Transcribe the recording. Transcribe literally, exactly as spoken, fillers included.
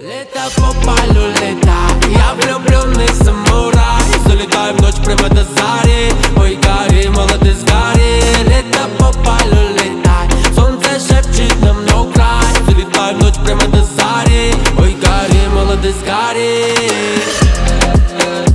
Лето по полю лета, я влюбленный самурай. Залетаю в ночь прямо до зари. Ой, гори, молодец, гори. Лето по полю летай, солнце шепчет нам no край. Залетаю в ночь прямо до зари. Ой, гори, молодец, гори.